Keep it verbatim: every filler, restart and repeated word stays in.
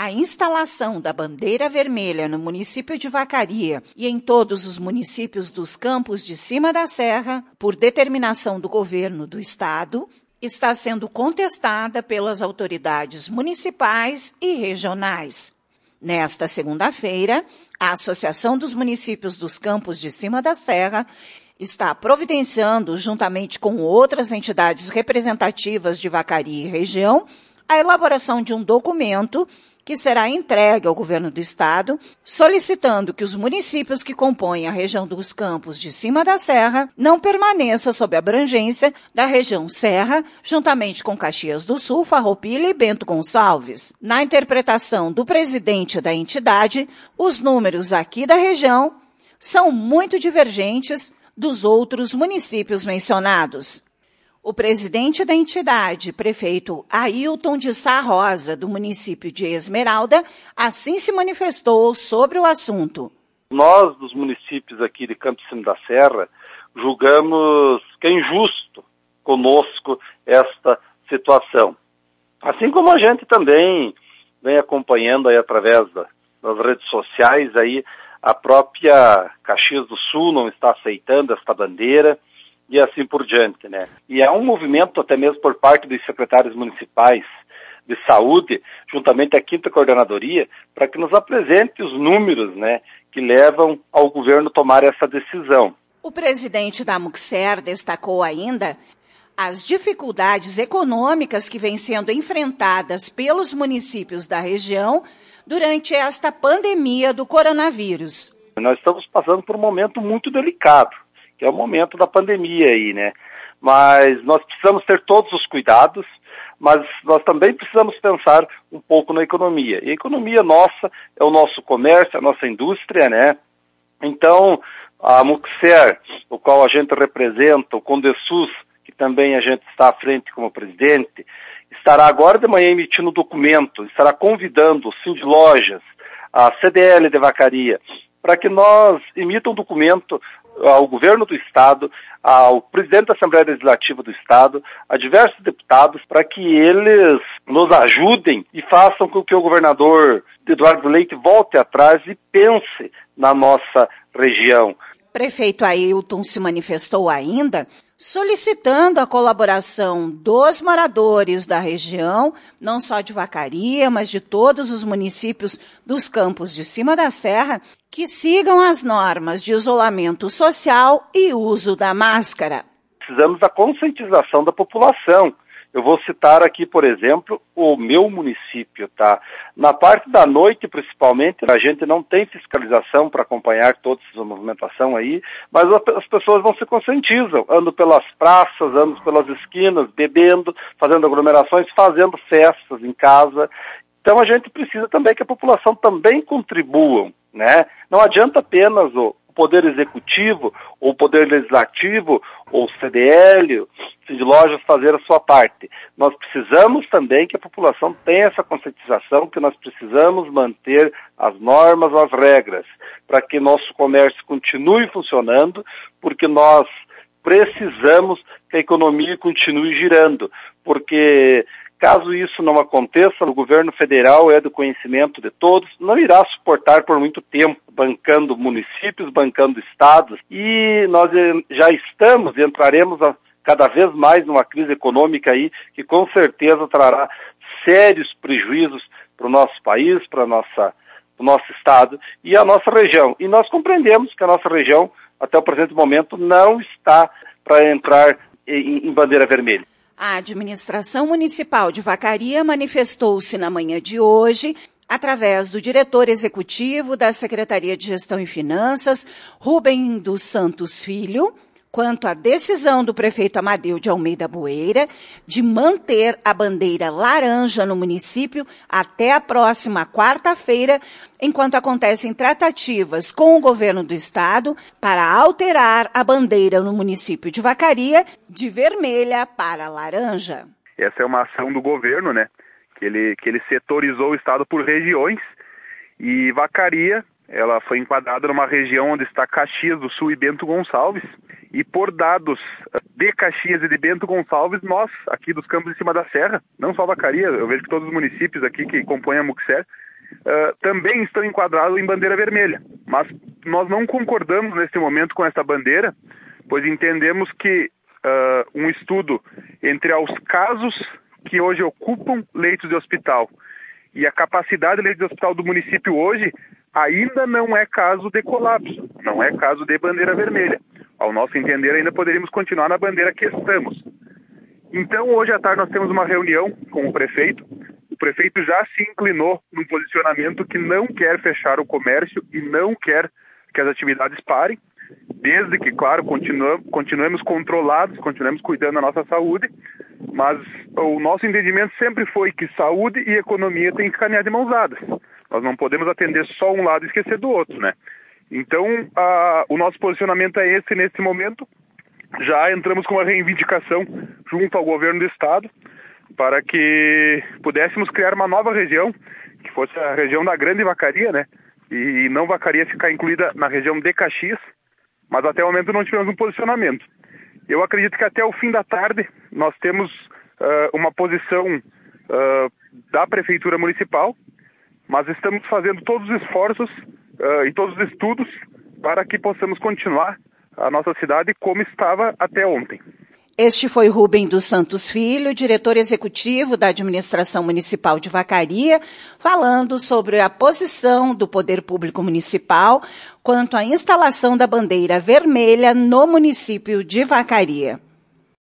a instalação da bandeira vermelha no município de Vacaria e em todos os municípios dos Campos de Cima da Serra, por determinação do governo do estado, está sendo contestada pelas autoridades municipais e regionais. Nesta segunda-feira, a Associação dos Municípios dos Campos de Cima da Serra está providenciando, juntamente com outras entidades representativas de Vacaria e região, a elaboração de um documento que será entregue ao governo do estado, solicitando que os municípios que compõem a região dos Campos de Cima da Serra não permaneçam sob a abrangência da região Serra, juntamente com Caxias do Sul, Farroupilha e Bento Gonçalves. Na interpretação do presidente da entidade, os números aqui da região são muito divergentes dos outros municípios mencionados. O presidente da entidade, prefeito Ailton de Sá Rosa, do município de Esmeralda, assim se manifestou sobre o assunto. Nós, dos municípios aqui de Campos de Cima da Serra, julgamos que é injusto conosco esta situação. Assim como a gente também vem acompanhando aí através da, das redes sociais, aí, a própria Caxias do Sul não está aceitando esta bandeira, e assim por diante, né? E há um movimento até mesmo por parte dos secretários municipais de saúde, juntamente à quinta coordenadoria, para que nos apresente os números, né, que levam ao governo tomar essa decisão. O presidente da Muxer destacou ainda as dificuldades econômicas que vêm sendo enfrentadas pelos municípios da região durante esta pandemia do coronavírus. Nós estamos passando por um momento muito delicado, que é o momento da pandemia aí, né? Mas nós precisamos ter todos os cuidados, mas nós também precisamos pensar um pouco na economia. E a economia nossa é o nosso comércio, a nossa indústria, né? Então, a Muxer, o qual a gente representa, o Condesus, que também a gente está à frente como presidente, estará agora de manhã emitindo um documento, estará convidando o Sindlojas, a C D L de Vacaria, para que nós emita um documento ao governo do estado, ao presidente da Assembleia Legislativa do estado, a diversos deputados, para que eles nos ajudem e façam com que o governador Eduardo Leite volte atrás e pense na nossa região. Prefeito Ailton se manifestou ainda solicitando a colaboração dos moradores da região, não só de Vacaria, mas de todos os municípios dos Campos de Cima da Serra, que sigam as normas de isolamento social e uso da máscara. Precisamos da conscientização da população. Eu vou citar aqui, por exemplo, o meu município, tá? Na parte da noite, principalmente, a gente não tem fiscalização para acompanhar toda essa movimentação aí, mas as pessoas não se conscientizam, andam pelas praças, andam pelas esquinas, bebendo, fazendo aglomerações, fazendo festas em casa. Então a gente precisa também que a população também contribua, né? Não adianta apenas o Poder Executivo, ou o Poder Legislativo, ou o C D L, o Sindlojas fazer a sua parte. Nós precisamos também que a população tenha essa conscientização, que nós precisamos manter as normas, as regras, para que nosso comércio continue funcionando, porque nós precisamos que a economia continue girando, porque caso isso não aconteça, o governo federal é do conhecimento de todos, não irá suportar por muito tempo, bancando municípios, bancando estados, e nós já estamos e entraremos a, cada vez mais numa crise econômica aí, que com certeza trará sérios prejuízos para o nosso país, para nossa, o nosso estado e a nossa região. E nós compreendemos que a nossa região, até o presente momento, não está para entrar em, em bandeira vermelha. A administração municipal de Vacaria manifestou-se na manhã de hoje, através do diretor executivo da Secretaria de Gestão e Finanças, Rubem dos Santos Filho, quanto à decisão do prefeito Amadeu de Almeida Boeira de manter a bandeira laranja no município até a próxima quarta-feira, enquanto acontecem tratativas com o governo do estado para alterar a bandeira no município de Vacaria de vermelha para laranja. Essa é uma ação do governo, né? Que ele, que ele setorizou o estado por regiões, e Vacaria, ela foi enquadrada numa região onde está Caxias do Sul e Bento Gonçalves, e por dados de Caxias e de Bento Gonçalves, nós, aqui dos Campos de Cima da Serra, não só Vacaria, eu vejo que todos os municípios aqui que compõem a Muxer, uh, também estão enquadrados em bandeira vermelha. Mas nós não concordamos neste momento com essa bandeira, pois entendemos que uh, um estudo entre os casos que hoje ocupam leitos de hospital e a capacidade de leitos de hospital do município hoje ainda não é caso de colapso, não é caso de bandeira vermelha. Ao nosso entender, ainda poderíamos continuar na bandeira que estamos. Então, hoje à tarde nós temos uma reunião com o prefeito. O prefeito já se inclinou num posicionamento que não quer fechar o comércio e não quer que as atividades parem, desde que, claro, continuamos, continuemos controlados, continuemos cuidando da nossa saúde, mas o nosso entendimento sempre foi que saúde e economia têm que caminhar de mãos dadas. Nós não podemos atender só um lado e esquecer do outro, né? Então, a, o nosso posicionamento é esse nesse momento. Já entramos com uma reivindicação junto ao governo do estado para que pudéssemos criar uma nova região, que fosse a região da Grande Vacaria, né? E não Vacaria ficar incluída na região de Caxias, mas até o momento não tivemos um posicionamento. Eu acredito que até o fim da tarde nós temos uh, uma posição uh, da Prefeitura Municipal, mas estamos fazendo todos os esforços uh, e todos os estudos para que possamos continuar a nossa cidade como estava até ontem. Este foi Rubem dos Santos Filho, diretor executivo da Administração Municipal de Vacaria, falando sobre a posição do Poder Público Municipal quanto à instalação da bandeira vermelha no município de Vacaria.